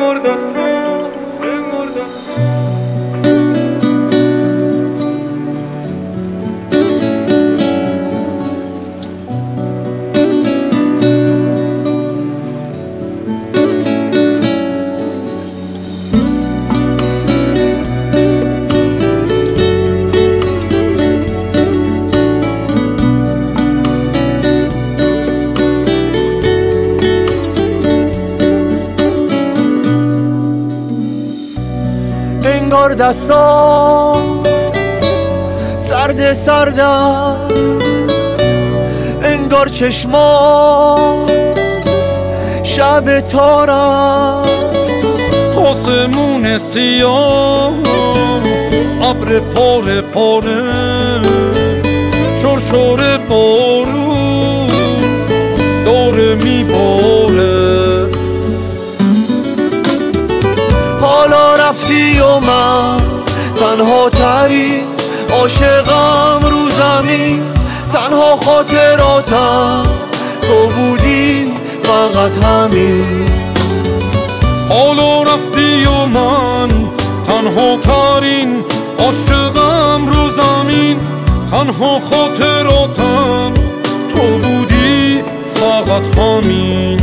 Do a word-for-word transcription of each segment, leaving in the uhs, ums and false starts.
انگار دستات سرد سردم، انگار چشمات شب تارم، آسمون سیاه ابر پاره پاره، شرشور بارون داره میباره. حالا رفتی و من تنها تری عاشقم رو زمین، تنها خاطراتم تو بودی فقط همین. حالا رفتی و من تنها ترین عاشقم رو زمین، تنها خاطراتم تو بودی فقط همین.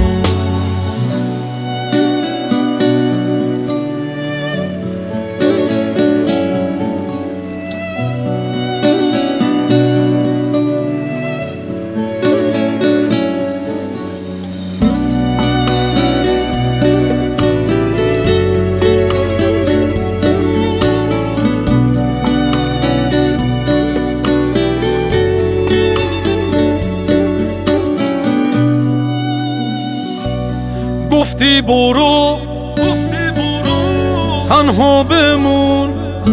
گفتی برو گفتی برو تنها بمون،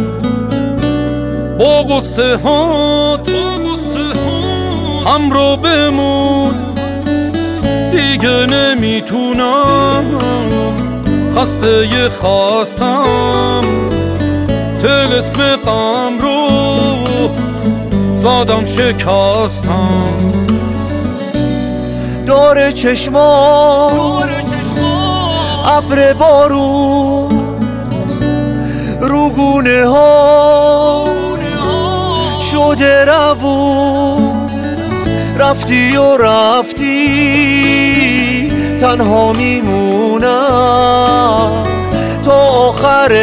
با غصه هات همراه بمون. دیگه نمیتونم خسته ی خستم، طلسم غم رو زدم شکستم. دور چشمان ابر بارون رو گونه ها شده روون، رفتی و رفتی تنها میمونم تا آخر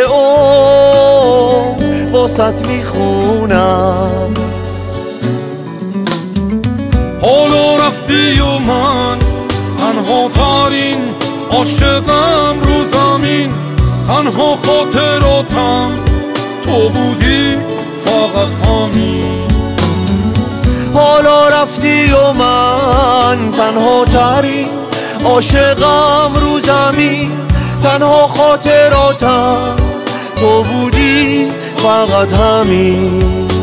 عمر واسط میخونم. حالا رفتی و من تنها ترین عاشقم رو زمین، تنها خاطراتم تو بودی فقط همین. حالا رفتی و من تنها ترین عاشقم رو زمین، تنها خاطراتم تو بودی فقط همین.